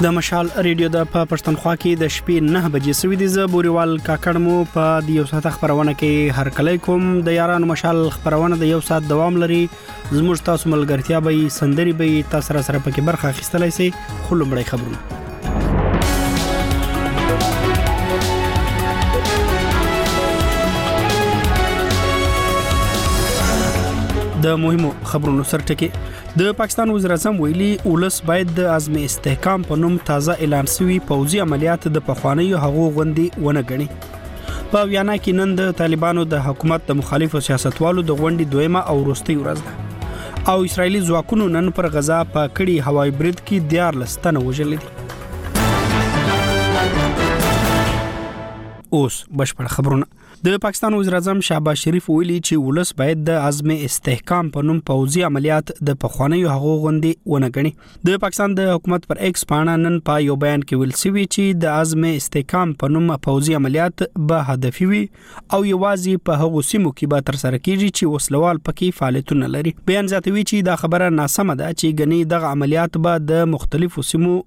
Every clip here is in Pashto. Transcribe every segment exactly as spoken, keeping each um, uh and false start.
د مشال ریډیو د پښتونخوا کې د شپې نه بجې سوي دي. ز بوريوال کاکړ مو په د یو ساعت خبرونه کې هر کله کوم د یارانو مشال خبرونه د یو ساعت دوام لري. زموږ تاسو ملګرتیا به سندري به تاسو سره سره پکې برخه اخیستلای شي. خلومړی خبرونه د مهمو خبرونو سرټکی. د پاکستان وزیر اعظم ویلي ولس باید د عزم استحکام په نوم تازه اعلان شوی پوځي عملیات د پخوانیو هغو غونډې ونه غني. په ویانا کې نن د طالبانو د حکومت د مخالفو سیاستوالو د غونډې دویمه او وروستۍ ورځ ده او اسرایلی ځواکونو نن پر غزا په کړي هوایي برید کې دیار لستنه وژل دي. اوس بشپړ خبرونه. د پاکستان وزیر اعظم شهباز شریف ویلي چې ولس باید د عزم استحکام په نوم پوځي عملیات د پخوانیو هغو غونډې ونه غني. د پاکستان د حکومت پر ایکس پاڼه نن په یو بیان کې ویل شوی چې د عزم استحکام په نوم پوځي عملیات به هدفي وي او یوازې په هغو سیمو کې به تر سره کیږي چې وسلوال پکې فعالیتونه لري. بیان زیاتوي چې دا خبره ناسمه ده چې غني دغه عملیات به د مختلفو سیمو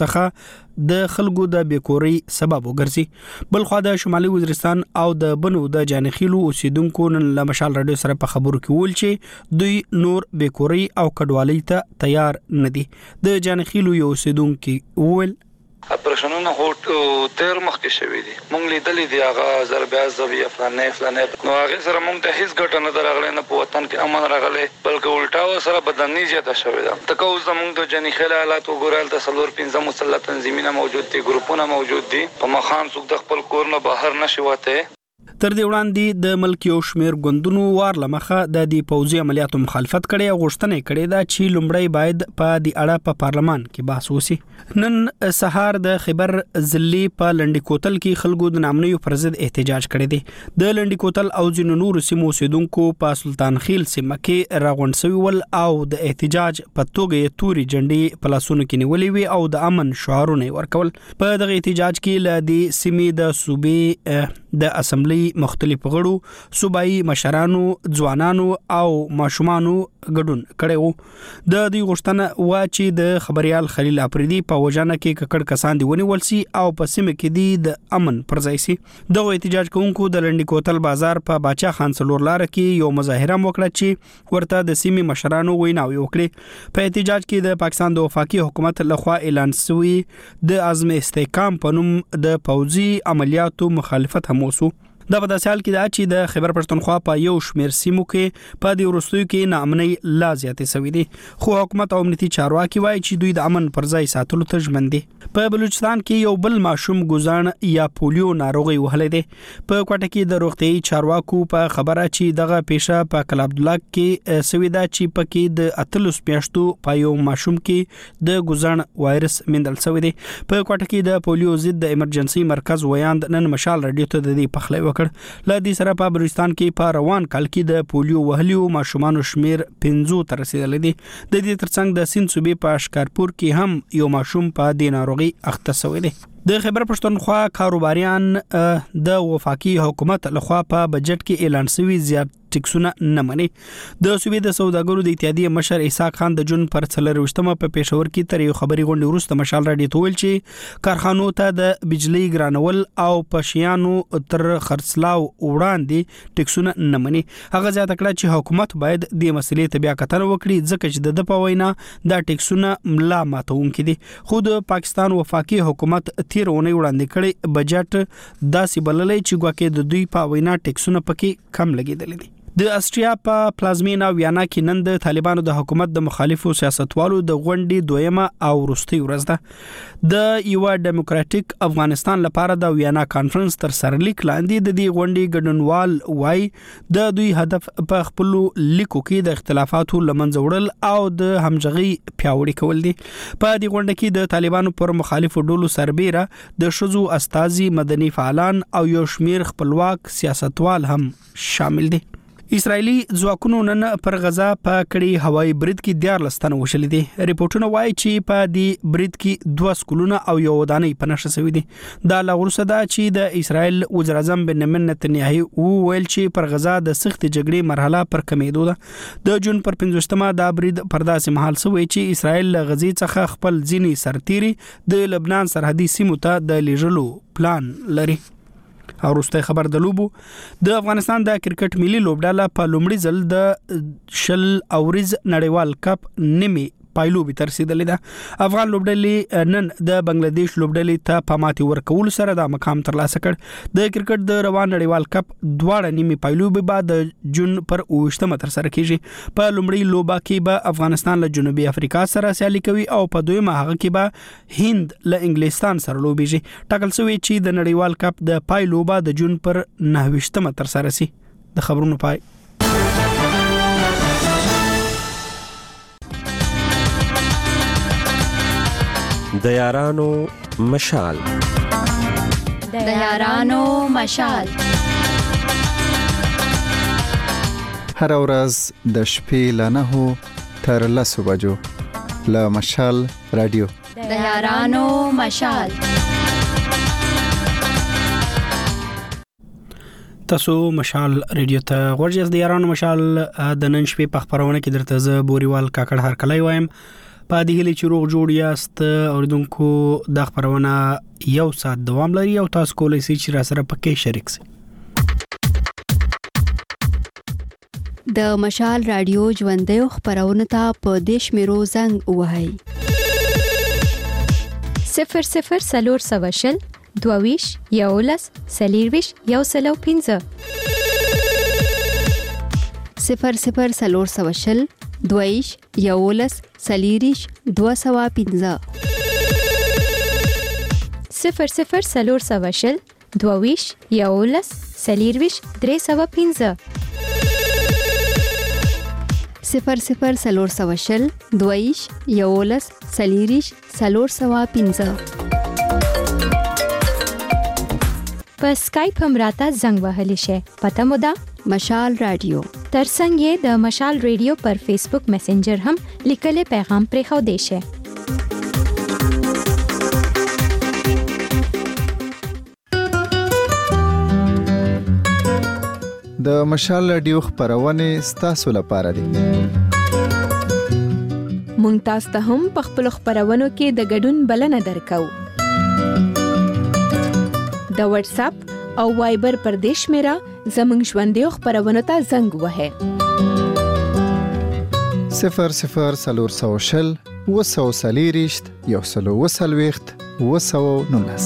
څخه د خلکو د بیکوري سبب وګرځي. بل خو د شمالي وزیرستان او د بنو د جانخیلو اوسیدونکو نن له مشال رادیو سره په خبرو کې ول چې دوی نور بیکوري او کډوالۍ ته تیار نه دي. د جانخیلو یو اوسیدونکو ول اپریشنونه هو تیر مخکې شوی دي. مونږ لیدلې دي هغه ضربه ضربي افغانې فلانې نو هغه سره مونږ ته هیڅ ګټه نه درغله نه په وطن کې امن راغله بلکې الټا سره بدني زیاته شوی ده. تکو زمونږ د جنخیل حالات وګورل د سلور پنځه مسلط تنظیمونه موجود دي ګروپونه موجود دي په مخان څوک د خپل کور نه بهر نشي وته. تر دې وړاندې د ملک یو شمیر غوندونو وار لمخه د دې پوځي عملیاتو مخالفت کړي او غوښتنه کړې ده چې لومړی باید په دې اړه په پارلمان کې بحث وشي. نن سهار د خیبر ضلعي په لنډی کوتل کې خلکو د نامنیو پر ضد احتجاج کړی دی. د لنډی کوتل او ځینو نورو سیمو اوسیدونکو په سلطان خیل سیمه کې راغونډ شوي ول او د احتجاج په توګه توري جنډي په لاسونو کې نیولې وي او د امن شعارونه ورکول. په دغه احتجاج کې ل دې سیمې د صوبې د اسمبلی مختلف غړو صوبایي مشرانو ځوانانو او ماشومانو ګډون کړو. د دې غوښتنه وا چې د خبريال خلیل افریدي په وجانه کې ککړ کسان دی ونیول سي او په سیمه کې دی د امن پر ځای سي. دغه احتجاج کوونکو د لنډی کوتل بازار په باچا خان سلور لار کې یو مظاهره وکړه چې ورته د سیمې مشرانو ویناوي وکړي. په احتجاج کې د پاکستان د وفاقي حکومت لخوا اعلان شوی د عزم استحکام په نوم د پوځي عملیاتو مخالفت هم وسو. دا په داسې حال کې دا چې د خیبر پښتونخوا په یو شمیر سیمو کې په دې وروستیو کې ناامنۍ لا زیاتې شوې دي خو حکومت او امنیتي چارواکي وایي چې دوی د امن پر ځای ساتلو ته ژمن دي. په بلوچستان کې یو بل ماشوم ګوزان یا پولیو ناروغي وهلې ده. په کوټه کې د روغتيایي چارواکو په خبره چې دغه پیښه په کلاب الله کې سوي ده چې پکې د اتلس میاشتو په یو ماشوم کې د ګوزان وایرس مندل شوی دی. په کوټه کې د پولیو ضد د ایمرجنسي مرکز ویاند نن مشال رادیو ته د دې پخلی وکړ. ل دې سره په بلوچستان کې په روان کال کې د پولیو وهلیو ماشومان شمیر پنځو تر رسیدلې دي. د دې ترڅنګ د سیند صوبې په اشکارپور کې هم یو ماشوم په دې ناروغي اخته شوی دی. د خیبر پښتونخوا کاروباریان د وفاقي حکومت لخوا په بجټ کې اعلان شوی زیات ټیکسونه نه مني. د صوبې د سوداګرو د اتحادیې مشر اسحاق خان د جون پر څلرويشتمه په پېښور کې تر یو خبري غونډې وروسته مشال راډیو ته ویل چې کارخانو ته د بجلی ګرانول او پشیانو تر خرڅلاو وړاندې ټیکسونه نه مني. هغه زیاته کړه چې حکومت باید د مسلې ته بیا کتنه وکړي ځکه چې د پوینا د ټیکسونه ملا ماتونکې دي. خو د پاکستان وفاقي حکومت تیر ونی وړاندې کړي بجټ داسې بللې چې ګواکې د دوی په وینا ټیکسونه پکې کم لګیدل دي. د استریا په پلازمینا ویانا کې نن د طالبانو د حکومت د مخالفو سیاستوالو د غونډې دویمه او وروستۍ ورځ ده. د یو ډیموکراټیک افغانستان لپاره د ویانا کانفرنس تر سرلیک لاندې د دې غونډې ګډونوال وای د دوی هدف په خپل لیکو کې د اختلافاتو لمنځه وړل او د همغږي پیاوړي کول دي. په دې غونډه کې د طالبانو پر مخالفو ډلو سربېره د شذو استازي مدني فعالان او یو شمیر خپلواک سیاستوال هم شامل دي. اسرایلی ځواکونو نن پر غزا په کړي هوایي برید کې دیار لستانه وشلې دي. ریپورتونه وایي چې په دې برید کې دوه سکولونه او یو ودانۍ په نشه شوې دي. دا لغورسه ده چې د اسرایل وزیر اعظم بنیامین نتنیاهو وویل چې پر غزا د سخت جګړې مرحله پر کمیدو ده. د جون پر پنځوستمه دا برید پر داسې مهال شوی چې اسرایل له غزې څخه خپل ځینی سرتيري د لبنان سرحدي سیمو ته د لیږلو پلان لري. او وروسته خبر د لوبو د افغانستان د کرکټ ملي لوبډاله په لومړي ځل د شل اوريز نړیوال کپ نیمه پایلوبي تر رسیدلې ده. افغان لوبډلې نن د بنگلاديش لوبډلې ته په ماتي ورکول سره د مقام ترلاسه کړ. د کرکټ د روان نړیوال کپ دواړه نیمه پایلوبي بعد د جون پر اوشتمه تر سره کیږي. په لومړي لوبا کې به افغانستان له جنوبي افریقا سره سیالي کوي او په دویمه هغه کې به هند له انګلستان سره لوبيږي. ټاکل شوی چې د نړیوال کپ د پایلوبا د جون پر نهه تر سره سي. د خبرونو پای د یارانو مشال د یارانو مشال هر ورځ د شپې له نهو تر لسو بجو له مشال رادیو د یارانو مشال. تاسو مشال رادیو ته ورجز د یارانو مشال د نن شپې په خبرونه کې درته ز بوريوال کاکړ هر کله وایم. په دې هلي چې روغ جوړ یاست اوریدونکو د خبرونه یو ساعت دوام لري او تاسو کولای شئ چې را سره پکې شریک شئ. د مشال رادیو ژوندې خبرونه ته په دیش میرو زنګ وهاي صفر صفر سلور سواشل دوویش یولس سلیرویش یو سلو پینځه صفر صفر سلور سواشل دویش یولس سلیریش دو سوا پینځه صفر صفر سلور سواشل دوویش یولس سلیرویش درې سوا پینځه صفر صفر سلور سواشل دویش یولس سلیریش سلور سوا پینځه. په سکایپ هم راته زنګ وهلی شي. پته مو ده مشال رادیو ترڅنګ یې د مشال رادیو پر فیسبوک میسنجر هم لیکلي پیغام پرې خو دی شي. د مشال رادیو خبرونه ستاسو لپاره دي. مونږ تاسو ته هم په خپل خبرونو کې د ګډون بلنه درکو. د واتس اپ او وایبر پر دیش میرا زمنګ ژوندې خبرونه ته زنګ وهه صفر صفر سلور سوشل وسو سلیریشت یو سلو وسلويخت وسو نونس.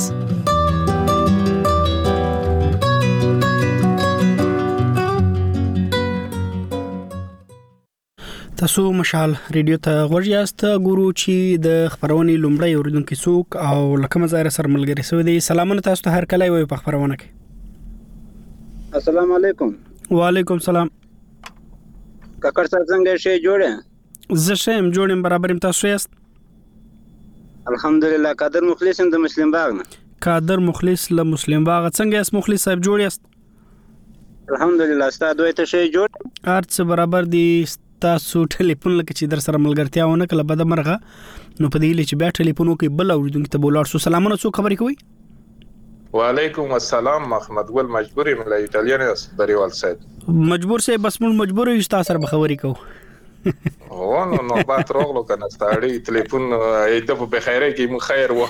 تاسو مشال رادیو ته ورجاست ګورو چې د خبرونې لومړی اوریدونکو څوک او لکه مزاره سره ملګری سوي دي. سلامونه تاسو ته هر کله وي په خبرونه کې. السلام علیکم. وعلیکم سلام. کاکړ صاحب څنګه شي جوړه؟ زه شم جوړم برابر تاسو یاست؟ الحمدلله. قادر مخلص د مسلم باغ نه. قادر مخلص له مسلم باغ څنګه یاست مخلص صاحب جوړ یاست؟ الحمدلله. ستاسو دوی ته شي جوړ؟ ارڅ برابر دي. تاسو ټلیفون لکه چې در سره ملګرتیا ونه کله بده مرغه نو په دې لې چې بیا ټلیفونو کې بل اوریدونکو ته بولار سو. سلامونه څو خبرې کوي؟ وعلیکم السلام. محمد ګل مجبورې مله ایتالین بریوال صاحب. مجبور سه بس مون مجبور یو تاسو سره خبرې کو. او نو نو بات روغلو کنه ستاري ټلیفون ایته په خیره کې مو خیر و.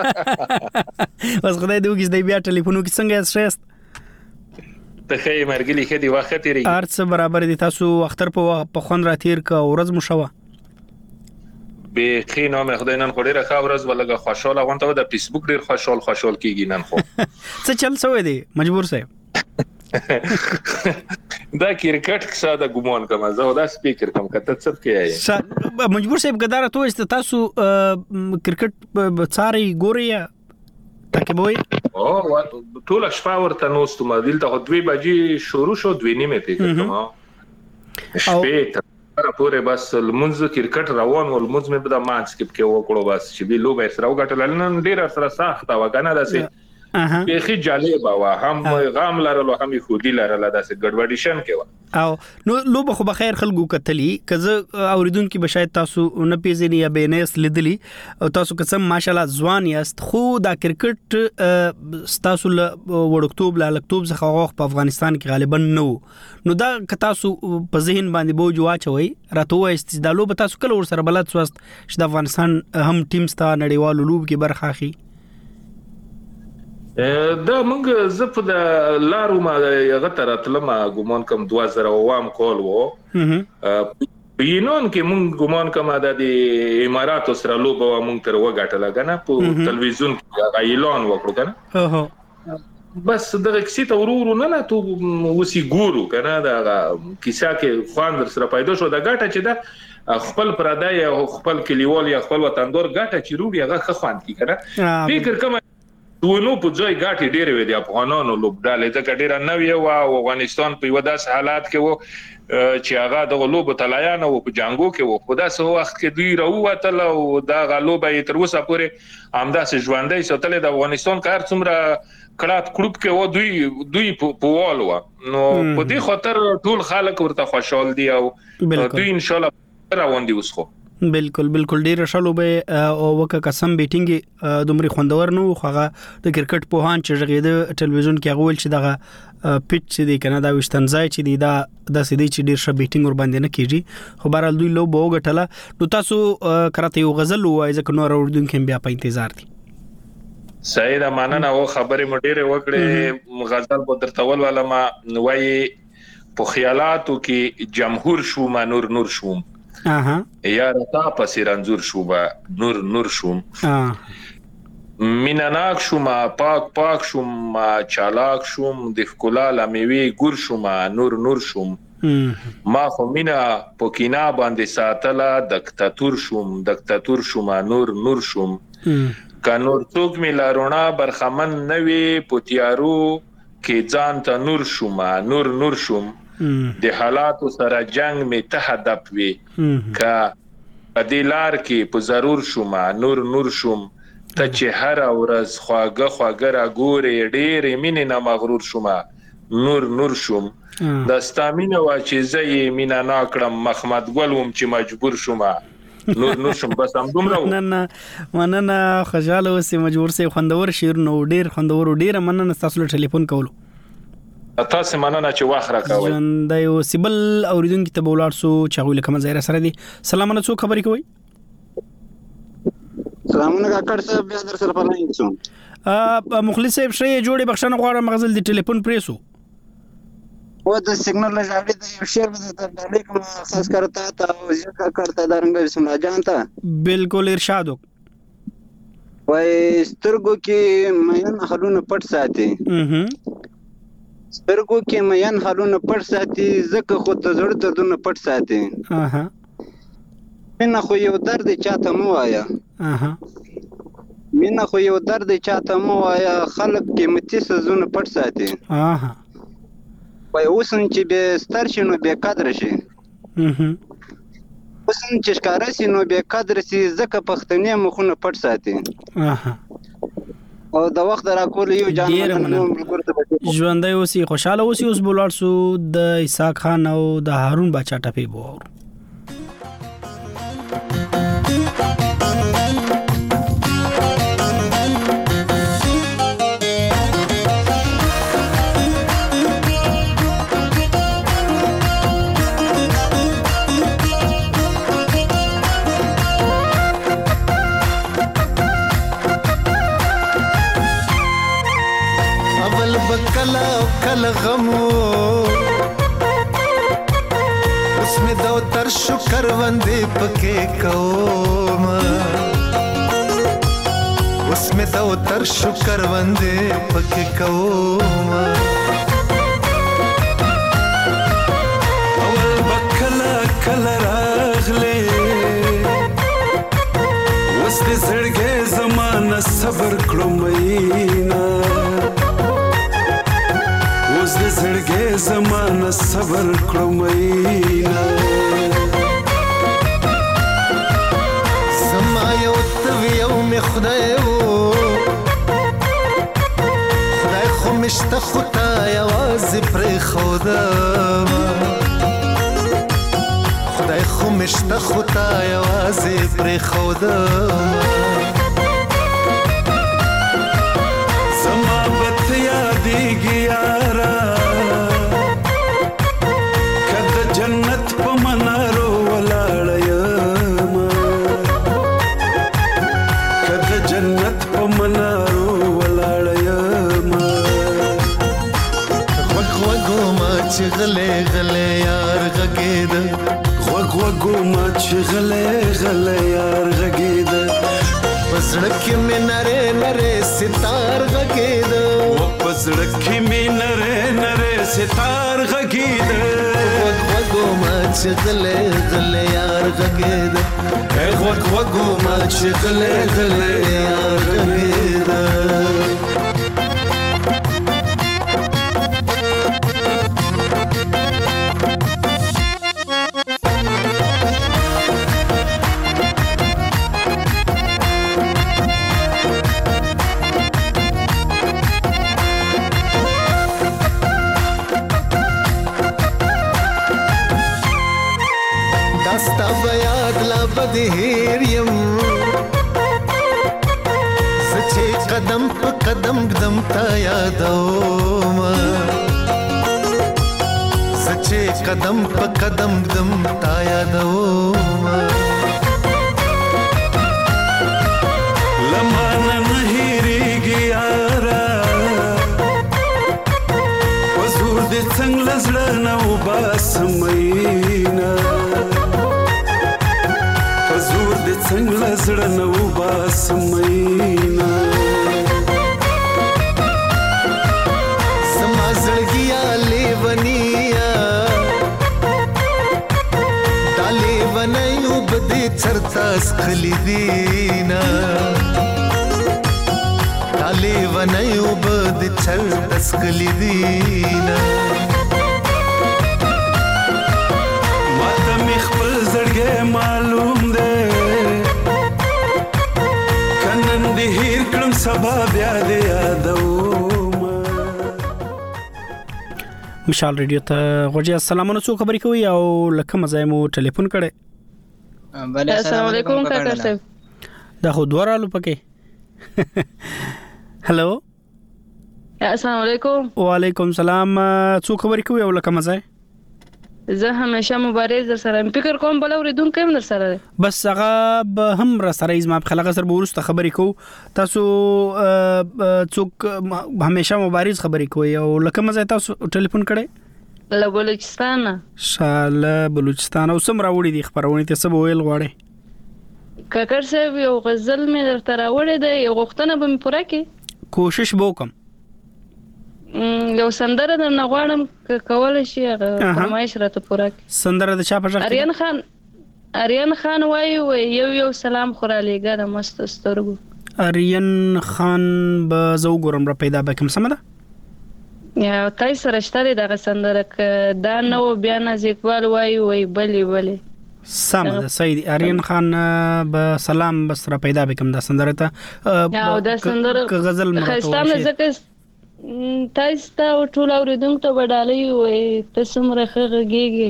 بس خدای دې وګړي بیا ټلیفونو کې څنګه یاست؟ ته خې مرګلي خدي وخت لري. ارڅ برابر دي. تاسو اختر په خوان راتیر کا ورځ مو شوه. به خینو مې خدای نن خوري راخه ورځ ولګه خوشاله غونته د فیسبوک ډیر خوشحال خوشحال کیږي نن خو. څه چل سوې دي مجبور صاحب؟ دا کرکټ ساده ګومان کوم زه دا سپیکر کوم کته څه کوي. مجبور صاحب ګدار ته است تاسو کرکټ څاري ګوري تاکي او ټول شپه ورته نوستو ما دلته دوی بجې شروع شو دوی نیمه ته کوم شپه تر پورې بس لمونځ کرکټ روان ول لمونځ مې په د ماچ کې کې وکړو بس چې به لوبه سره وګټل نن ډیر سره سخت او کنه داسې به خي جالب وا هم غام لرلو هم خودي لرل داسې ګډوډیشن کې وا او نو لو به بخیر خلکو کتلی کزه اوریدونکو به شاید تاسو نه پیژنې یا بینس لیدلی او تاسو قسم ماشاالله ځوان یاست خو دا کرکټ تاسو له وړکتوب له لکتوب څخه غوښ په افغانستان کې غالبا نو نو دا که تاسو په ذهن باندې بوج واچوي راته وایي استدلالو به تاسو کله ور سره بلد سوست چې د افغانستان هم ټیم ستا نړیوالو لوب کې برخه اخی دا موږ زه په د لارو ما هغه تر اتلم ګومان کوم دوه زره وام کول وو پینون کې موږ ګومان کوم د امارات سره لوب و موږ تر وګټل غنه په تلویزیون کې اعلان وکړو کنه بس دغه کیسه ته ورورو نه نه تو وسی ګورو کنه دا کیسه کې خوان در سره پیدا شو دا ګټه چې دا خپل پردای او خپل کلیوال یا خپل وطندور ګټه چې روړي هغه خوان کی کنه فکر کوم ونو په ځای ګټي ډېر وي د افغانانو لوبډالې ځکه ډېر نوې و او افغانستان په وداس حالات کې وو چې هغه د غلوب طلایان او په جنگو کې وو په داسې وخت کې دوی راووتل او دا غلوب یې تر اوسه پورې همداسې ژوندۍ ساتلې د افغانستان کار څومره کړات کړوب کې و دوی دوی په والو نو په دې خاطر ټول خلک ورته خوشحال دي او دوی ان شاء الله روان دي وسخو بالکل بالکل ډیر شالو به او وک قسم بیټینګ دومره خوندور نو خوغه د کرکټ په هان چې ژغېده ټلویزیون کې غول چې دغه پیچ چې دی کنه دا وشتنځای چې دی دا د سیدی چې ډیر ش بیټینګ ور باندې نه کیږي خو بهرال دوی لو بو غټله نو تاسو کرته یو غزل وای ځکه نور اردن کې بیا په انتظار دي سید امانه او خبرې مډيره وکړې غزل په درتول ولا ما وای په خیالاتو کې جمهور شو ما نور نور شوم اها یا رتا پسې رنزور شو با نور نور شوم میناناک شوم پاک پاک شوم چالاک شوم د خکلا لمیوي ګور شوم نور نور شوم ما خو مینا پوکینا باندې ساتلا دکتاتور شوم دکتاتور شوم نور نور شوم کا نور څوک می لارونا برخمن نوي پوتیارو کې ځان ته نور شوم نور نور شوم د حالاتو سره جنگ می ته هدف وي کا ادیلار کې په ضرور شوم نور نور شوم ته چې هر ورځ خواګه خواګه را ګورې ډېر مینې نه مغرور شوم نور نور شوم د ستامینه وا چې زې مینا ناکړم محمد ګلوم چې مجبور شوم نور نور شوم بس هم دومره مننه مننه خجاله وسې مجبور سي خوندور شیر نو ډېر خوندور ډېر مننه تاسو له ټلیفون کولو تاسو مننه چې واخ راکوي ژوند یو سیبل اوریدونکو ته بولار سو چې غوښله کوم ځای سره دي سلامونه څو خبرې کوي سلامونه کاکړ صاحب بیا در سره پلاین شو ا مخلص صاحب شې جوړې بخښنه غواړم مغزل د ټلیفون پریسو و د سیګنال لږه د یو شیر د علیکم خاص کرتا تا او ځکه کرتا درنګ سم جانتا بالکل ارشاد وای سترګو کې مېن خلونه پټ ساتي سترګو کې مېن خلونه پټ ساتي ځکه خو ته زړه دردونه پټ ساتي اها مینه خو یو درد چاته مو وایا اها مینه خو یو درد چاته مو وایا خلک قیمتي سزونه پټ ساتي اها وای اوسن چې به ستر شنو به قدر شي اها اوسن چې ښکارا شي نو به قدر شي ځکه پښتنې مخونه پټ ساتي اها او د وخت را کول یو جان ژوندۍ اوسې خوشاله اوسې اوس بولار سو د اسحاق خان او د هارون بچا ټپي بو کل غمو اس میں دو تر شکر وندے پکے کوم اس میں دو تر شکر وندے پکے کوم اول بکلا کل راغلے اس دے زړګې زمانہ صبر کړو مینا اوس د زړګې زمانه صبر کړو مینا زما یو ته یو می خدای وو مشته خطا یوازې پرې خودم خدای خو مشته خطا یوازې پرې خودم زما بت یادېږي یاره که د جنت په منارو ولاړه یم که د جنت په منارو ولاړه یم غوږ غوږو ما چې غلی غلی یار غږېده غوږ غوږو ما چې غلی غلی یار غږېده په زړه کې مې نرې نرې ستار غږېده په زړه کې مې نرې نرې ستار غږېده غوږ غوږو ما چې غلی غلی یار غږېده غوږ غوږو ما چې غلی غلی یار غږېده داستا بیاد لا بدهیر یم سچے قدم پا قدم قدم تا یادوم سچے قدم پا قدم قدم تا یادوم لمانا نهیریگی یارا وزور دی څنګ لزړه نو باسمینا زور دې څنګه لزړه نو باسمینا سما زړګیا لیونیا دا لیونیو بدې چرتا سخلی دینا دا لیونیو بدې چرتا سخلی دینا ماته مې خپل زړګی معلوم دی کنن دې هیر کړم سبا بیا دې یادوم مشال ریډیو ته غوږی السلامونه څو خبرې کوي او لکه مزای مو ټلیفون کړي السلام علیکم کاکا صاحب دا خو دوارالو پکې هلو السلام علیکم وعلیکم السلام څو خبرې کوي او لکه مزای زه همیشه مبارز در سره فکر کوم بل اوریدونکو هم در سره بس هغه به هم را سره زما په خلګه سره ورسته خبرې کو تاسو څوک همیشه مبارز خبرې کوي او لکه مزه تاسو ټلیفون کړي له بلوچستان شاله بلوچستان او سم راوړي دي خبرونه ته سبا ویل غواړي کاکر صاحب یو غزل مې درته راوړی دی یو غوښتنه به مې پوره کړي کوشش وکم یو سندره در نغواړم کول شي فرمایش راته پوره سندره د چا په ځای اریان خان اریان خان وایي یو یو سلام خورالېګا د مست سترګو اریان خان به زو ګورم را پیدا بکم سمده یا تای سره شته دغه سندره دا نو بیا نازیکوال وایي وای بلی بلی سمده سید اریان خان به سلام بس را پیدا بکم دا سندره ته یا دا سندره غزل مرته زکه تاسو ته ټول اوریدونکو ته وډالې وي تاسو مرخه غږیږي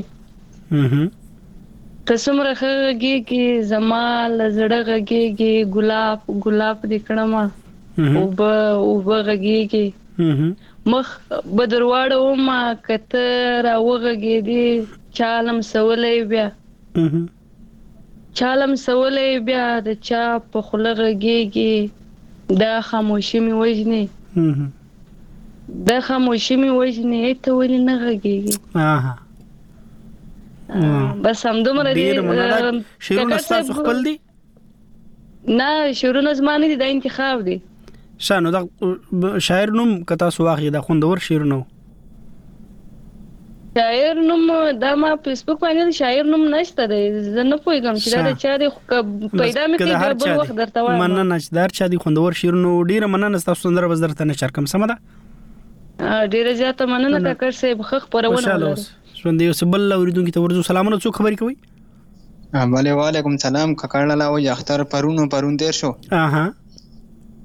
تاسو مرخه غږیږي زمال زړه غږیږي ګلاب ګلاب دې کړما او به او به غږیږي مخ بدرواړو ما کته را وغږیږي چالم سولې بیا چالم سولې بیا د چا په خوله غږیږي دا خاموشي می وژني دا خاموشي می وژني ته ولې نه غږیږي اها بس هم دومره دي شیرونه تاسو خپل دي نه شیرونه زمانه دي د انتخاب دي شانو دا شاعر نوم کتا سو واخی دا خوندور شعر نو شاعر نوم دا ما فیسبوک باندې شاعر نوم نشته دی زه نه پوهیږم چې دا چا دی پیدا مې کړی بل وخت درته وایم مننه چې دار چا دی خوندور شعر نو ډیره مننه تاسو سندره بس درته نه شرکم سم ده ډیره زیاته مننه کاکر صاحب خخ پرونه ولر ژوند یو سبل اوریدونکو ته ورزو سلامونه څو خبرې کوي بله وعلیکم سلام کاکړ لاله او اختر پرونو پرون تیر شو اها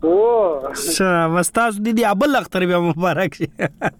او شه واستاس دي دی ابل اختر بیا مبارک شي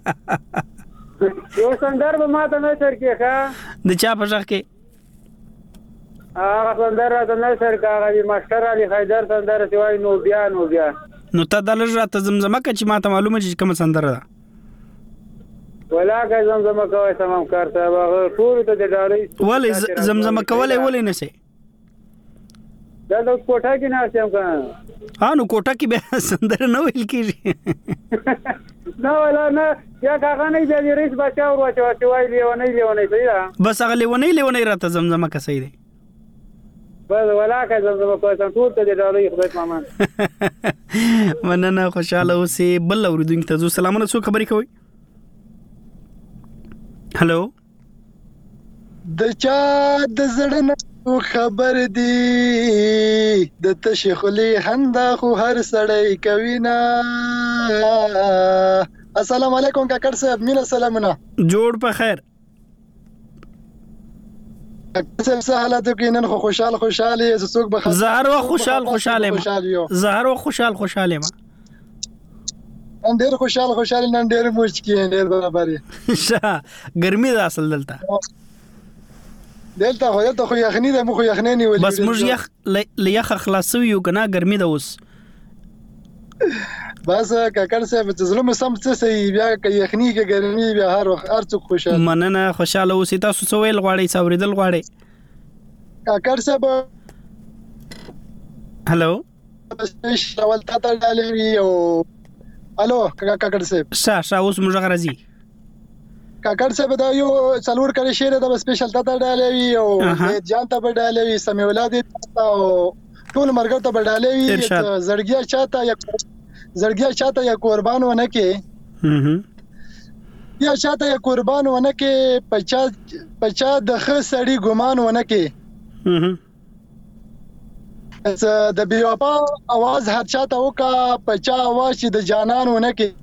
یو سندر به ماته نه سر کې ښا د چا په ځخ کې هغه سندر راته نه سر کې هغه ماستر علي حیدر سندر چې وای نو بیا نو بیا نو ته د لږ راته زمزمه که چې ماته معلومه چې کوم سندره ده ولا که زمزمه کوي تمام کار صاحب هغه ټول ته د ډالۍ ولې زمزمه کولای ولې نه سي دا د کوټه کې نه شم کنه ها نو کوټه کې به سندره نه ویل کیږي نه ولا نه یا هغه نه دی ریس بچاو ورته چې وای لیونه لیونه دی بس هغه لیونه لیونه راته زمزمه که صحیح دی بس ولا که زمزمه کوي ټول ته د ډالۍ خدای پامان مننه خوشاله اوسې بل اوریدونکو ته سلامونه څو خبرې کوي هلو د چا د زړه نه خبر دی د تشخلی هندا خو هر سړی کوي نه السلام علیکم کاکړ صاحب مینا سلامونه جوړ په خیر کاکړ صاحب حالاتو کې نن خو خوشحال خوشاله یې څوک به زهر و خوشحال خوشاله ما زهر و خوشحال خوشاله ما نن ډېر خوشحال خوشاله نن ډېر موج کې ډېر برابر شه ګرمي ده اصل دلته دلته خو دلته خو یخنی ده مو خو یخنی نیولې بس موږ یخ لیخ خلاصو یو کنه ګرمي ده اوس بس کاکړ صاحب چې زلم سم څه سي بیا کې یخنی کې ګرمي بیا هر وخت هر څوک خوشاله مننه خوشاله اوسې تاسو څه ویل غواړئ څوریدل غواړئ کاکړ صاحب هلو اول تا ته ډالې او الو کاکړ صاحب شا شا اوس موږ غرازي کاکړ صاحب دا یو څلور کړي شعر دا سپیشل تا ته ډالې وی او جان ته ډالې وی سمې ولادت او ټول مرګ ته ډالې وی زړګیا چاته یا زړګیا چاته یا قربان ونه کې یا چاته یا قربان ونه کې پچا پچا د خ سړی ګمان ونه کې د بیوپا आवाज هر چاته وکا پچا आवाज چې د جانان ونه کې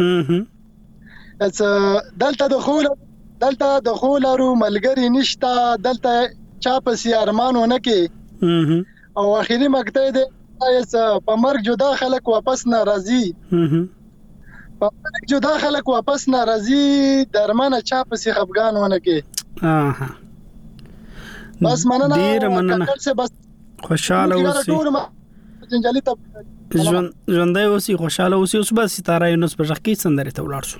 دلته د خول دلته د خولرو ملګری نشتا دلته چا په سیارمان ونه کې او اخیری مقطع دی په مرګ جدا خلک واپس ناراضي په مرګ جدا خلک واپس ناراضي درمانه چا په سی خفغان ونه کې اها بس مننه ډیر مننه بس خوشاله اوسې ژوند ژوندۍ اوسې خوشاله اوسې اوس بس ستاره یونس په ځخ کې سندره ته ولاړ شو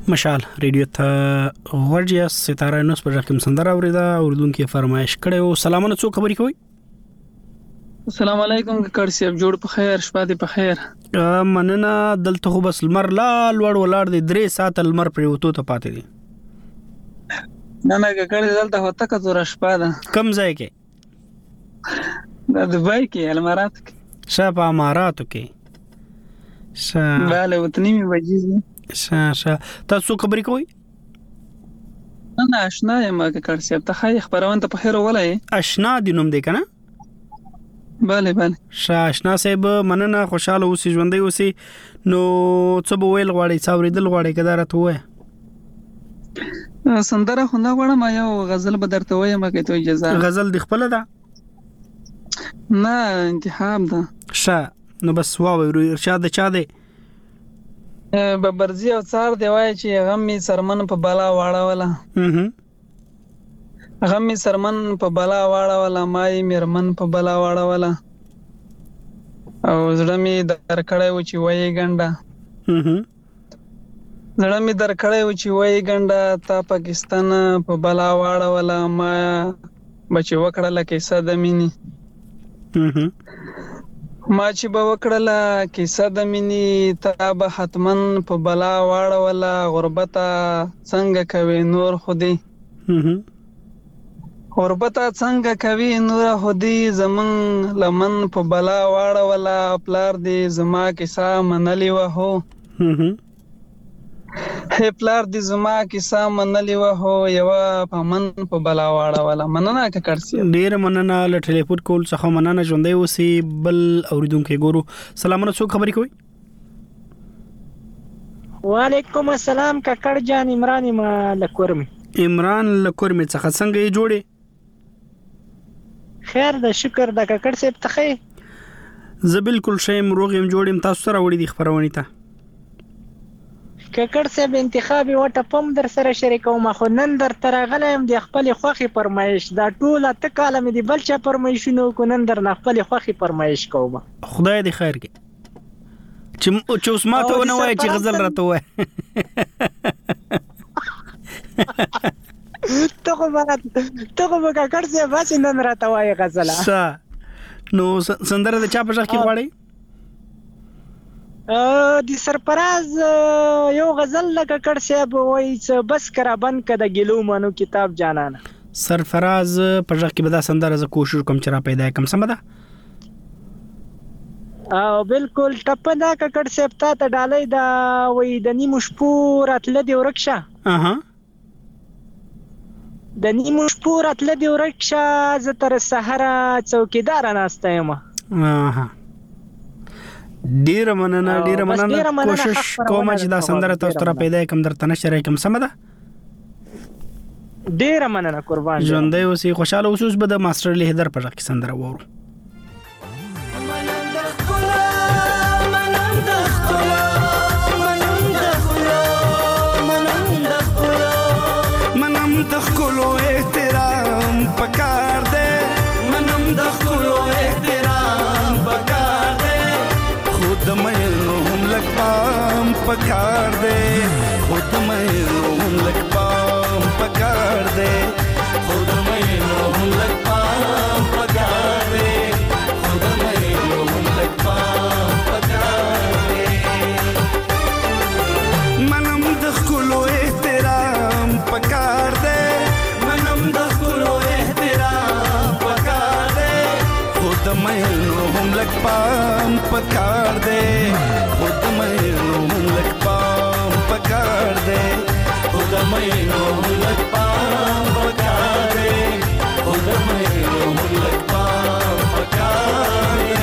مشال ریډیو ته ورجیا ستاره نوس پر رقم سندره اوریدا اوردونکو فرمایش کړو. سلامونه، څو خبرې کوي؟ السلام علیکم ککړ صاحب، جوړ په خیر، شپه دې په خیر. مننه. دلته خو بس لمر لا لوړ ولاړ دی، درې ساعت لمر پر وته ته پاتې دي. نه نه ککړ دلته هوته کا زور شپه ده. کم ځای کې؟ د دبي کې، امارات کې. شپه اماراتو کې. شا bale وطنی می وجیږي. شا شا تاسو خبرې کوي؟ نه آشنا یم ککړ صاحب، ته خای خبرونه ته په خیر ولای. آشنا دی نوم دی کنه؟ bale bale. شا آشنا صاحب مننه، خوشاله اوسې، ژوندۍ اوسې. نو څه به ویل غواړي، څه اوریدل غواړي کدا راته وای؟ سندره خو نه غواړم، یو غزل به درته وایم که ته اجازه. غزل د خپل ده؟ نه انتخاب ده. شا نو بس واو ارشاد چا دی؟ ببرزي او څار دی وای چې غم می سرمن په بالا واړوله. غم می سرمن په بالا واړوله، مای میرمن په بالا واړوله، او زړه می در کړی و چې وای ګنډه. زړه می در کړی و چې وای ګنډه، تا پاکستان په بالا واړوله، ما بچ وکړه کیسه د مینی. ما چې به وکړله کیسه د مینی، تا به حتمن په بلا واړوله، غربته څنګه کوي نور خودي. غربته څنګه کوي نور خودي، زمون لمن په بلا واړوله، پلار دې زما کیسه منلی و هو. هی پلار دې زما کیسه منلی و هو، یوه پمن په بلا واړوله. مننه ککړ صاحب، ډیر مننه. له ټلیفون کول څخه مننه، ژوندۍ اوسې. بل اوریدونکو ګورو. سلامونه، څو خبرې کوي؟ وعلیکم السلام ککړ جان، عمران ما لکورم. عمران لکورم څخه څنګه یې جوړې؟ خیر ده، شکر ده ککړ صاحب. ته زه بالکل شیم، روغ یم، جوړ یم. تاسو سره وړي دي خبرونه ته ککړ صاحب؟ انتخابي وټه پم در سره شریکوم، خو نن در ترغلم د خپل خوخي فرمایش. دا ټول ته کالم دی بل چا فرمایشونو کو، نن در نه خپل خوخي فرمایش کوم. خدای دې خیر کړي. چې چې اوس ما ته ونه وای چې غزل راته وای. ته خو ما ته خو ککړ صاحب بس نن راته وای غزل. نو سندره د چا په ځخ کې غواړي؟ د سرپراز یو غزل لکه کړ صاحب وای چې بس کرا بند کده ګلو مانو کتاب جانانه. سرفراز په ځخ کې به دا سندره ز کوشش کوم چې را پیدا کوم. سم ده؟ او بالکل ټپ دا کړ صاحب، تا ته ډالۍ دا وای د نیمو شپو راتله دی ورکشه. اها د نیمو شپو راتله دی ورکشه، زه تر سحر څوکیدار ناسته یم. اها ډیر مننه، ډیر مننه. کوشش کوم چې دا سندره تاسو ته پیدا کوم، درته نشره کوم. سم ده؟ ډیر مننه قربان. ژوندۍ اوسې، خوشاله اوسې. به د ماستر لهدر په ځخ کې سندره وورو. منم د خلو احترام پکار دے، منم د خلو احترام پکار دے، خود مینو هم لگ پام پکار دے، خود مینو هم لگ پام پکار دے، خود مینو هم لگ پام پکار دے، خود مینو هم لگ پام پکار دے. منم د خلو احترام پکار دے، منم د خلو احترام پکار دے، خود مینو هم لگ پام پکار دے، خود مینو هم لگ پام پکار دے، خود مینو هم لگ پام پکار دے، خود مینو هم لگ پام پکار دے.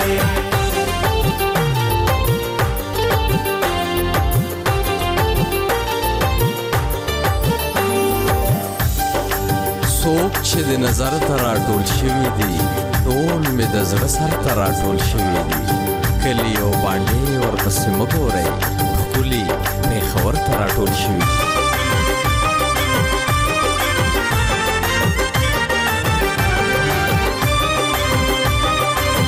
څوک چې د نظر ته راټول شوي دي، ټول مې د زړه سر ته راټول شوي دي. کلی او باندې ورپسې مه ګورئ، ښکلي پېښور ته راټول شوي دي.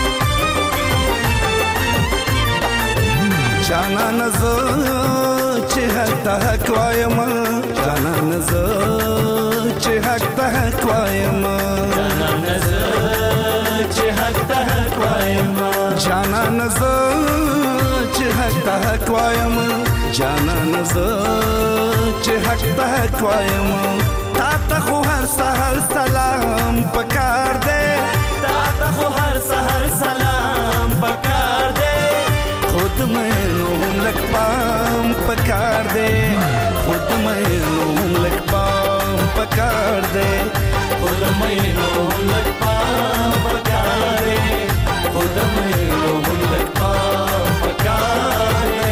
جانان زه چې حق ته حق وایم جانان زه چې حق ته حق وایم جانان زه چې حق ته حق وایم جانان زه چې حق ته حق وایم جانان زه چې حق ته حق وایم تا ته خو هر سحر سلام پکار دے تا ته خو هر سحر سلام پکار دے خود میں نوم لگ پام پکار دے خود میں نوم لگ پام پکار دے خود میں نوم لگ پام پکار دے خود میں نوم لگ پام پکار دے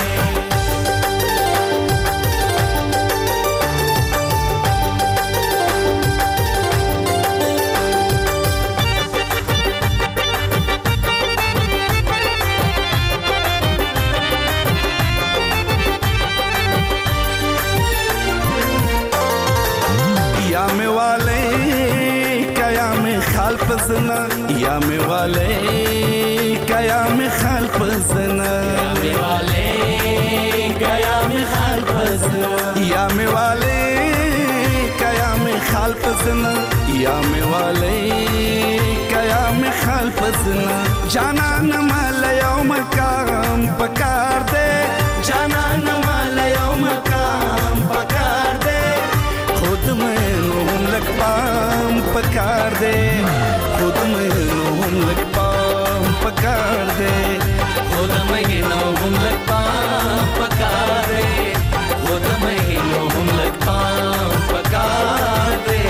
پسنا یا می والے کیا می خال پسنا یا می والے کیا می خال پسنا یا می والے کیا می خال پسنا یا می والے کیا می خال پسنا جانان مال یوم کام پکار دے جانان مال یوم کام پکار دے خود میں نوم لگ پام پکار دے خود میں نوم لگ پام پکار دے خود میں نوم لگ پام پکار دے خود میں نوم لگ پام پکار دے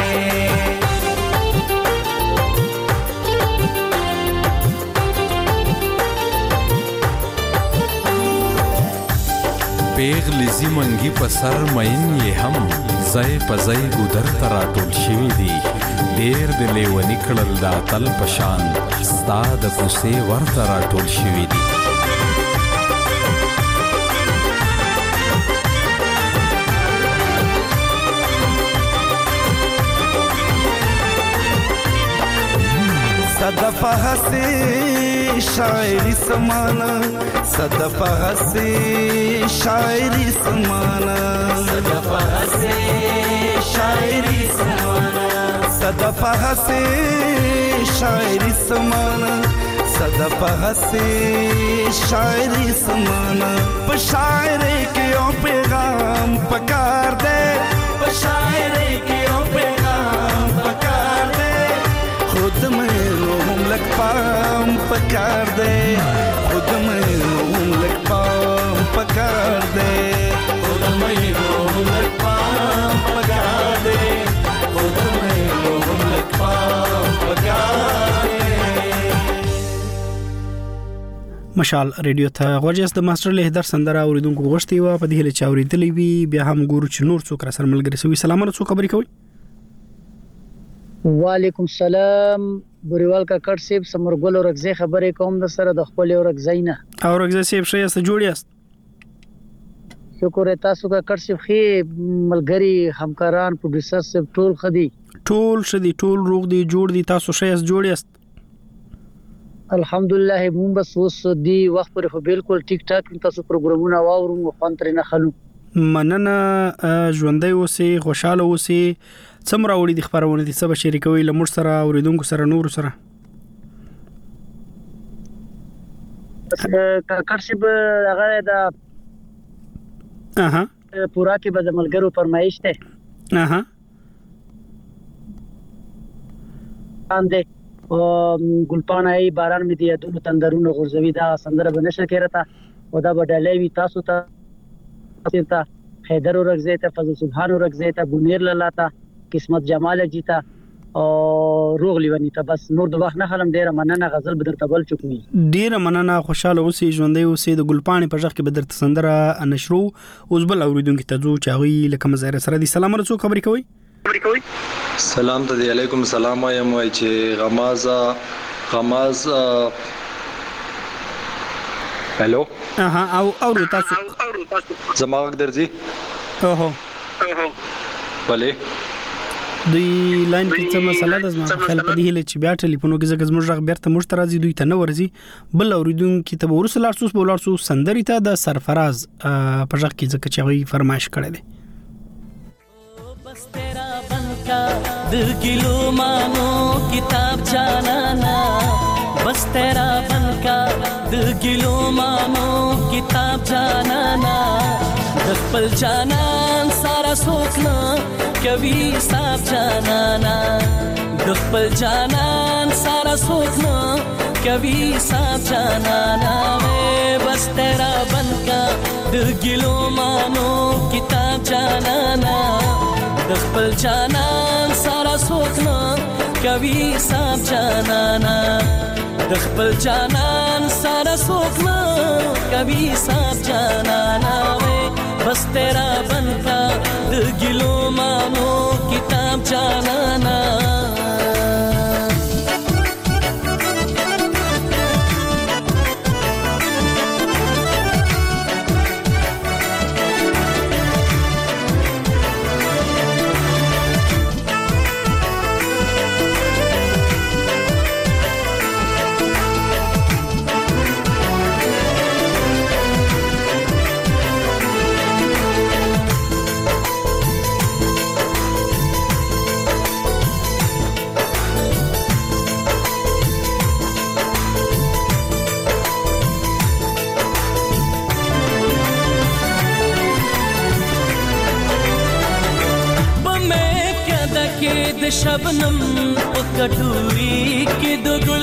پیغلی زمنګي په سر مین یې هم ځای په ځای ګودر ته راټول شوي دي ډېر د لیوني کړل دا تل په شان ستا د کوڅې ورته راټول شوي دي صدفه هسي شاعری سمانا صدفه هسي شاعری سمانا صدفه هسي شاعری سمانا صدفه هسي شاعری سمانا صدفه هسي شاعری سمانا په شاعری کې یو پیغام پکار دے په شاعری کې یو پیغام پکار دے خود میں نوم لگ پام پکار دے خود میں نوم لگ پام پکار دے خود میں نوم لگ پام پکار دے خود میں نوم لگ پام پکار دے مشال ریډیو ته غوړجس د ماستر له هدر سندره اوریدونکو غوښتي و په دې له چاوري تلې وی بیا هم ګورو چې نور څوک را سره ملګری سوي سلام څوک خبرې کوي وعلیکم السلام بریوال کا کټ سیب سمرګل ورغزي خبرې کوم د سره د خپل ورغزي نه او ورغزي سیب شې است جوړی است شکر تاسو کا کټ سیب خې ملګری همکاران پروډوسر سیب ټول خدي ټول شدي ټول روغ دي جوړ دي تاسو شې است جوړی است الحمدلله مون بس اوس دی وخت پر خو بالکل ټیک ټاک تاسو پروګرامونه واورو مو خوان تر نه خلو مننه ژوندۍ اوسې خوشاله اوسې څومره وړي د خبرونه دي سبا شریکوي لمر سره اوریدونکو سره نور سره کاکړ سی به هغه دا اها پورا کې به ملګرو فرمایش ته اها باندې او ګلپانا ای باران می دی دونو تندرونه غرزوي دا سندره بنشه کېرتا او دا بدلې وی تاسو ته تاسو حیدر ورغزي ته فضل سبحان ورغزي ته بنیر لاله قسمت جمال جیتا او روغ لیونی ته بس نور د وخت نه خلم ډیره مننه غزل بدر تبل چوکوي ډیره مننه خوشاله اوسې ژوندۍ اوسې د ګلپاڼې په ځخ کې بدر سندره نشرو اوس بل اوریدونکو ته جو چاوي لکه مزار سره دي سلام رسو خبرې کوي سلام ته علیکم سلام یم وای چې غماز غماز هالو اها او او تاسو زماغ درځي اوه بله دوی لاین کې څه مسله ده زما خیال په دې هله چې بیا ټلیفون کې زګز موږ غ بیرته مشت راځي دوی ته نه ورځي بل اوریدونکو ته ورسره لارسوس په لارسو سندري ته د سرفراز په ځخ کې ځکه چې غوي فرمایش کړی دی بس تیرا بنکا د ګلو مانو کتاب جانانا بس تیرا بنکا د ګلو مانو کتاب جانانا د خپل جانان سارا سوچنا کوي صاحب جانانا د خپل جانان سارا سوچنا کوي صاحب جانانا بس تیرا بنکا د ګلو مانو کتاب جانانا د خپل جانان سارا سوچنا کوي صاحب جانانا د خپل جانان سارا سوچنا کوي صاحب جانانا بس تیرا بنکا د ګلو مانو کتاب جانانا शबनम कटोरी के दो गुल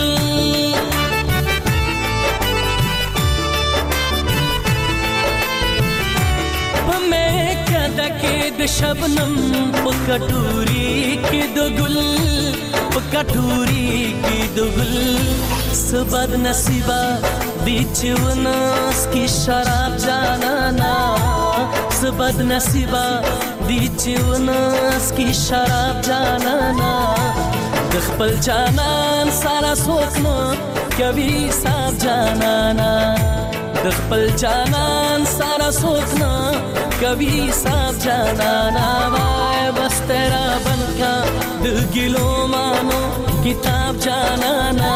मैं क्या दके द शबनम कटोरी के दो गुल कटोरी के दो गुल सबद नसीबा बीच वनास की शराब जानाना सबद नसीबा बीच वनास की शराब जानाना د خپل جانان سارا سوچنا کوي صاحب جانانا د خپل جانان سارا سوچنا کوي صاحب جانانا وای بس تیرا بنکا د ګلو مانو کتاب جانانا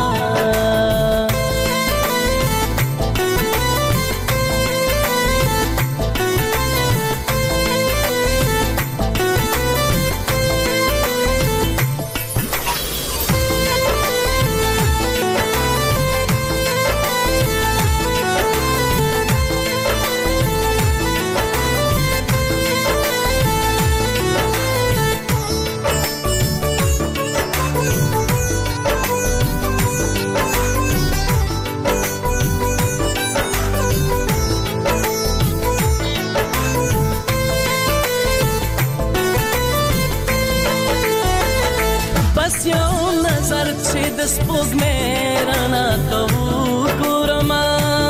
سپوږ مې رانا ته وګورما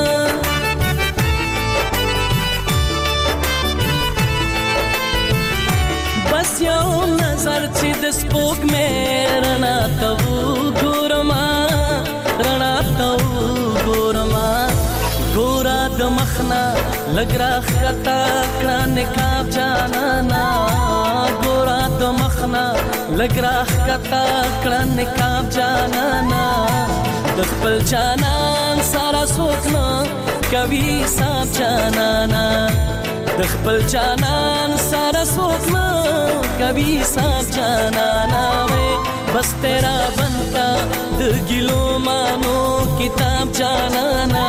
بس یو نظر چې د سپوږ مې رانا ته وګورما رانا ته وګورما ګورا د مخنا لګرا خطا کړه نقاب جانانا ګورا د مخنا لګرا خطا کړه نقاب جانانا د خپل جانان سارا سوچنا کوي صاحب جانانا د خپل جانان سارا سوچنا کوي صاحب جانانا بس تیرا بنتا د ګلو مانو کتاب جانانا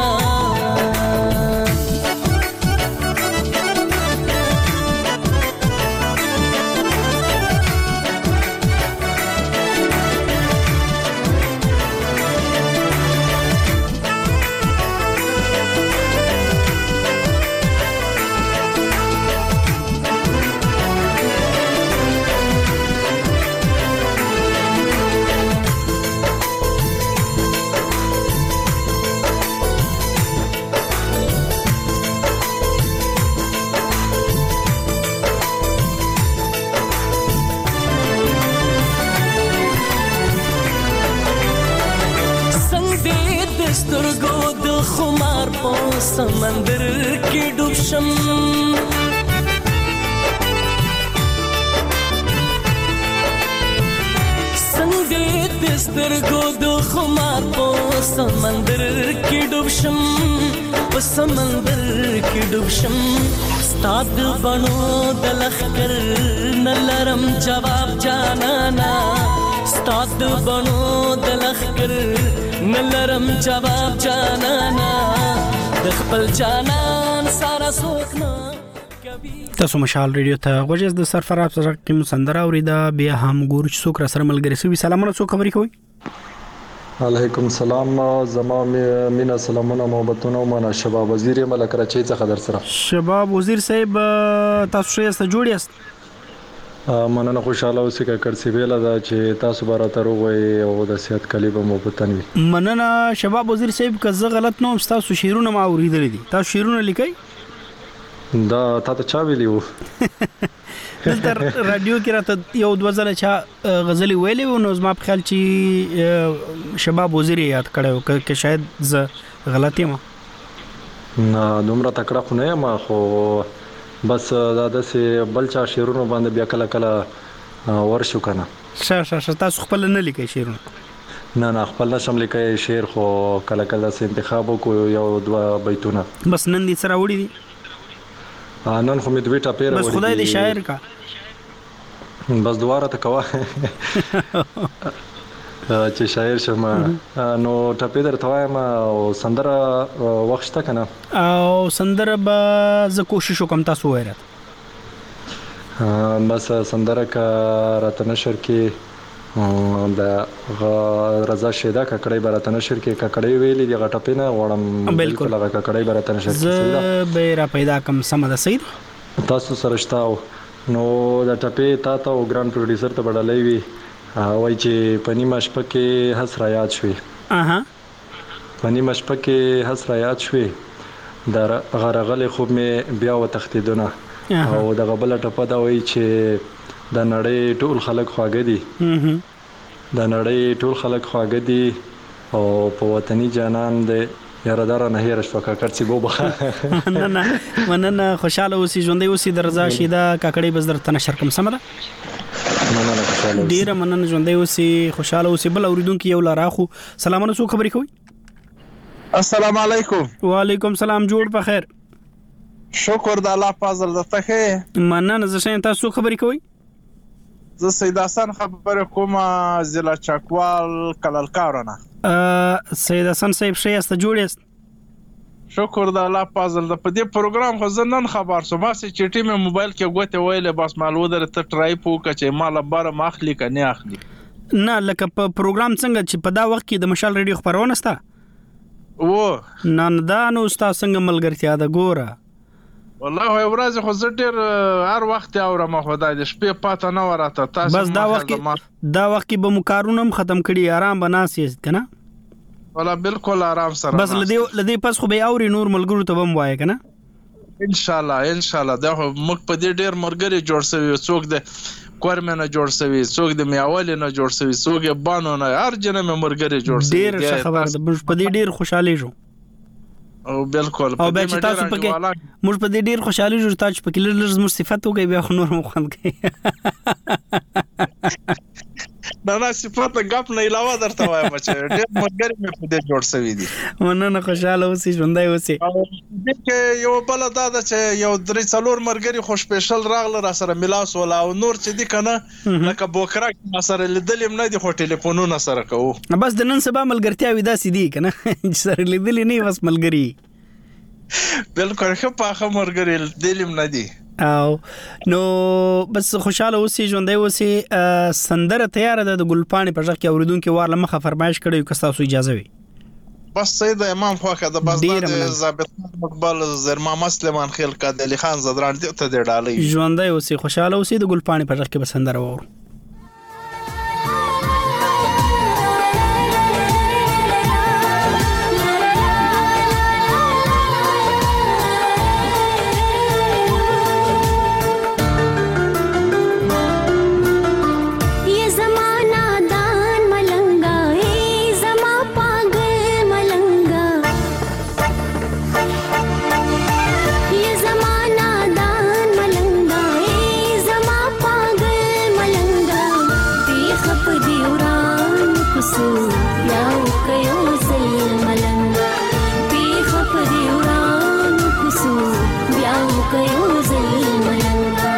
समंदर की डूबशम دې د سترګو د خمار په سمندر کې ډوب شم په سمندر کې ډوب شم ستاد بڼو د لخر نه لرم جواب جانانا ستاد بڼو د لخر نه لرم جواب جانانا د خپل جانان سارا سوکنا تاسو مشال ریډیو ته غوږی د سرفراز سره کوم سندره اوریدا بیا هم ګورچ څوک را سره ملګری سوي سلامونه څوک خبرې کوي علیکم سلام زما مینا سلامونه محبتونه مانا شباب وزیر ملک راچی څخه در سره شباب وزیر صاحب تاسو شه است جوړی است مننه خوشاله اوسئ کړ سی ویلا دا چې تاسو بار ته روغوي او د صحت کلیبه مو پتنوي مننه شباب وزیر صاحب که زه غلط نوم تاسو شیرونه ما اوریدل دي تاسو شیرونه لیکي دا تا ته چا ویلیو دلته رادیو کې راته یو دوه ځله چا غزلی ویلی نو زما په خیال چې شباب وزیر یاد کړو که شاید زه غلط یم نه دومره تکړه خو نه یم خو بس دا داسې بل چا شعرونو باندې بیا کله کله ورشو کنه شه شه شه تاسو خپل نه لیکئ شعرونه نه نه خپل نشم لیکای شعر خو کله کله سه انتخاب کو یو دوه بیتونه بس نن دې سره وړي دي نن خو مې دوی ټاپې بس خدای دې شاعر کا بس دواره ته کوا چې شاعر شم نو ټاپې درته وایم او سندره وخت شته کنه او سندره به زه کوشش وکم تاسو وایره بس سندره کا راته نشر کې د رضا شیدا ککړې برته نشر کې ککړې ویلې دی غټه پینه وړم بالکل هغه ککړې برته نشر کې زه به را پیدا کم سم د سید تاسو سره شتاو نو د ټپې تا ته او ګران پروډوسر ته بډلې وی وای چې پنی مشپ کې حس را یاد شوي اها پنی مشپ کې حس را یاد شوي در غرغله خوب مې بیا و تختیدونه او د غبل ټپه دا وای چې د نړۍ ټول خلک خواږه دي د نړۍ ټول خلک خواږه دي او په وطني جانان دې یاره نه هیر شپه کړڅي بو بخا نه نه مننه خوشاله اوسې ژوندۍ اوسې د رضا شیدا کاکړې بس درته نشر کوم سمره مننه خوشاله ډیره مننه ژوندۍ اوسې خوشاله اوسې بل اوریدونکو یو لراخو سلامونه څو خبرې کوي السلام علیکم وعلیکم سلام جوړ په خیر شکر د الله فضل درته ښه مننه زه شین تاسو خبرې کوي زه سید حسن خبر کوم ضلع چکوال کللکارونه ا سید حسن صاحب شه است جوړ است شکر د الله فضل د په دې پروګرام خو زه نن خبر سوم چې چټي مې موبایل کې غوته ویلې بس معلومه در ته ټرای پوک چې مال بار ماخلی کني اخلي نه لکه په پروګرام څنګه چې په دا وخت کې د مشال ریډیو خبرونه ستا و نن دا نو ستا څنګه ملګرتیا ده ګوره والله هو ورځ خو زه ډیر هر وخت اورم خدای دې شپې پاته نه وراته تاسو بس دا وخت دا وخت کې به مکارونم ختم کړي آرام بناسي کنه ولا بالکل آرام سره بس لدی لدی پس خو به اوري نور ملګرو ته بم وای کنه ان شاء الله ان شاء الله دا موږ په دې ډیر مرګري جوړ سوي څوک د کورمنه جوړ سوي څوک د میاول نه جوړ سوي څوک بانو نه هر جنه مرګري جوړ سوي ډیر خبر ده په دې ډیر خوشاله جو او بالکل او به چې تاسو پکې موږ په دې ډیر خوشاله جو تاسو پکې لږ زموږ صفات وګي بیا خو نور مخند کوي دا نه صفات غپ نه علاوه درته وایم چې ډیر مرګري مې په دې جوړ سوي دي مننه خوشاله اوسې ژوندۍ اوسې دې کې یو بل دا ده چې یو درې څلور مرګري خو سپیشل راغله را سره ملاس ولا او نور چې دي کنه لکه بوکرا ما سره لیدلم نه دي خو ټلیفونونه سره کوو بس د نن سبا ملګرتیا ودا سې دي کنه چې سره لیدل نه بس ملګری بالکل خو په خبر مرګري دلم نه دي او نو بس خوشاله اوسې ژوندۍ اوسې سندره تیار ده د ګلپاڼې په ځکه اوریدونکو وارله مخه فرمایش کړی که تاسو اجازه وي بس سید امام خواخه د بس د ضابط مقبل زرمامه سلیمان خیل قادلی خان زدران ته د ډالۍ ژوندۍ اوسې خوشاله اوسې د ګلپاڼې په ځکه بسندره وور ये ज़माना दान मलंगा, ये ज़मा पागल मलंगा। بیا وکيو زل ملنګا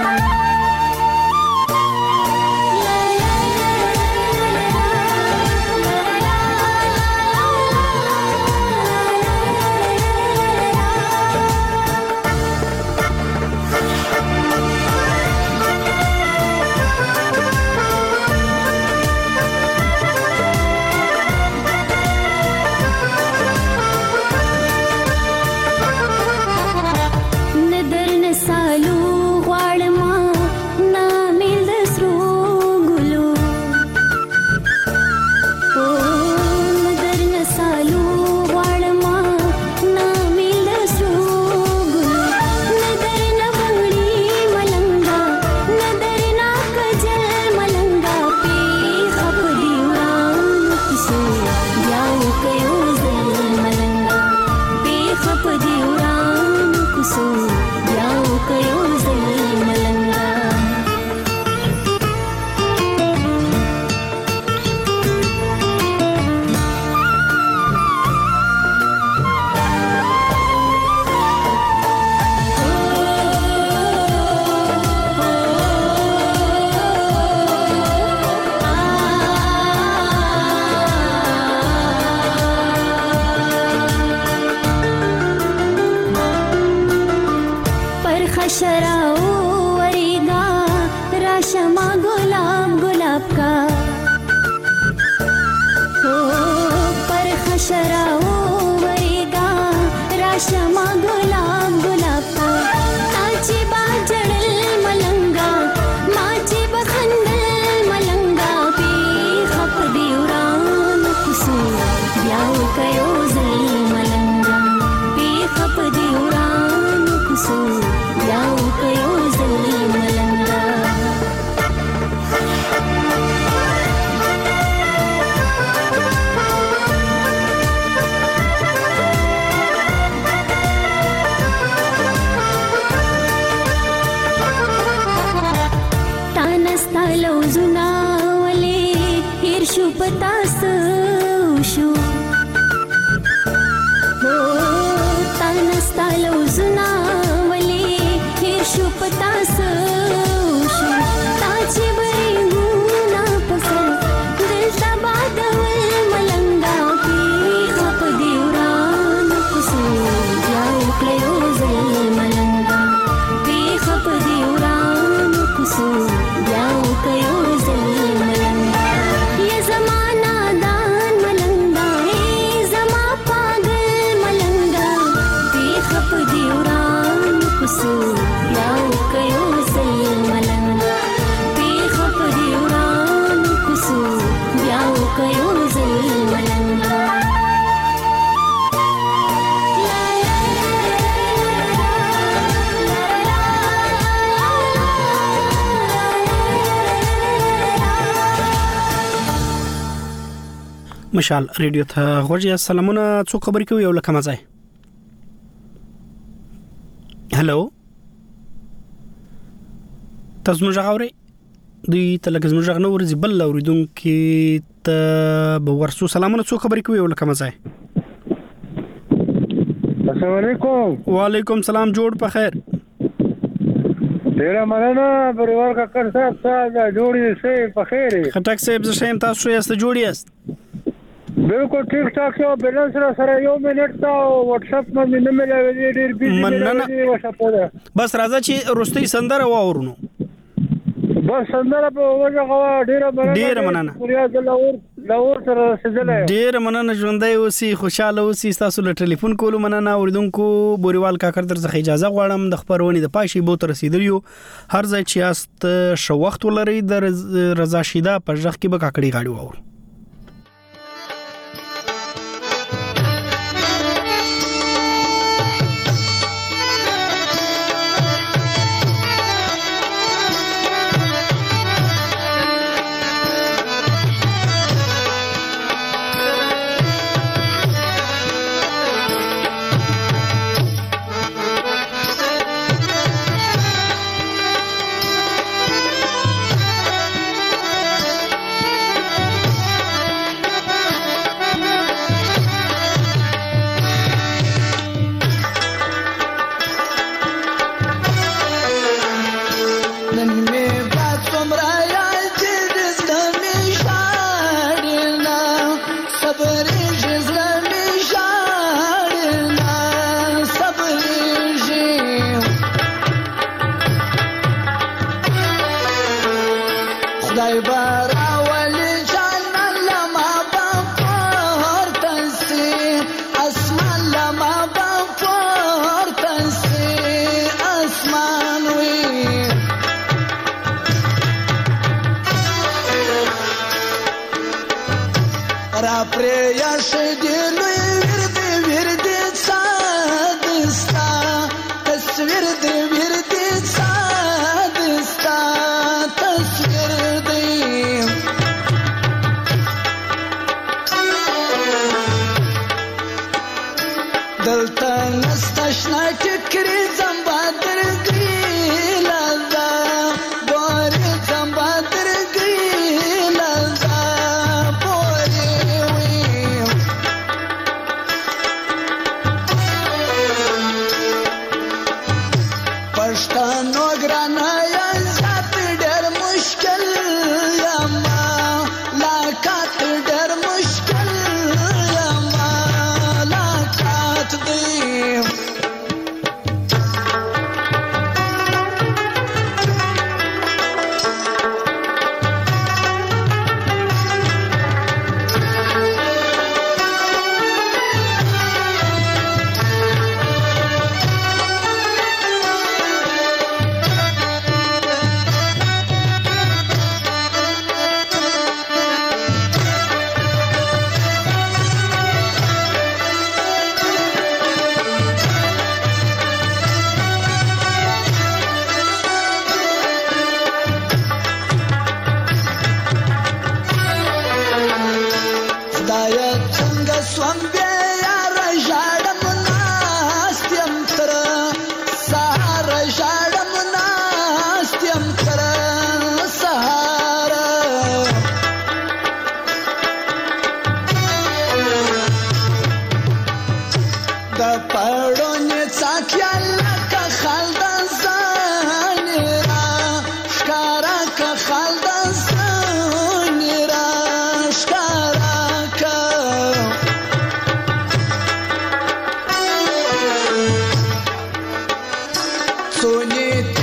مشال ریډیو ته غوږی سلامونه څو خبرې کوي یو لکه مزای هالو تاسو موږ غوړې دوی ته لکه موږ غنو ورزي بل اوریدونکو ته به ورسو سلامونه څو خبرې کوي یو لکه مزای السلام علیکم وعلیکم سلام جوړ په خیر ډیر مننه پریوار کا کر صاحب تاسو جوړی سه په خیر خټک صاحب زه شیم تاسو یې ست جوړی است بالکل ٹھیک ٹھاک یو بیلنس را سره یو منټ تا واتس اپ باندې نه ملایوي ډیر بیزی ملایوي وشپوده بس راځه چې روستي سندره واورونو بس سندره په وجه غوا ډیر مننه ډیر مننه پوریا د لاور لاور سره سجله ډیر مننه ژوندۍ اوسې خوشاله اوسې تاسو له ټلیفون کولو مننه اوریدونکو بوريوال کاکر درڅخه اجازه غواړم د خبرونې د پاشي بو تر رسیدلیو هر ځای چې است شو وخت ولري د رضا شیدا په ځخ کې به کاکړي غاړي وور را پرې یا شګلوي ورته ورته سادستا تصویر دې ورته سادستا تصویر دې دلته نستشنا ټکرې زمبادر ګیلا دا بور زمبادر ګیلا دا بور وی پښتنو ګرانه یا ذات ډېر مشکل یما لاکات ډېر مشکل یما لاکات دی خدایا څنګه سوم بیا یار ژړم ناستیم تر سهار ژړم ناستیم تر سهار د پړونې څاکیا لکه خالد ځان را ښکارا که خالد ځان را ښکارا Sonhei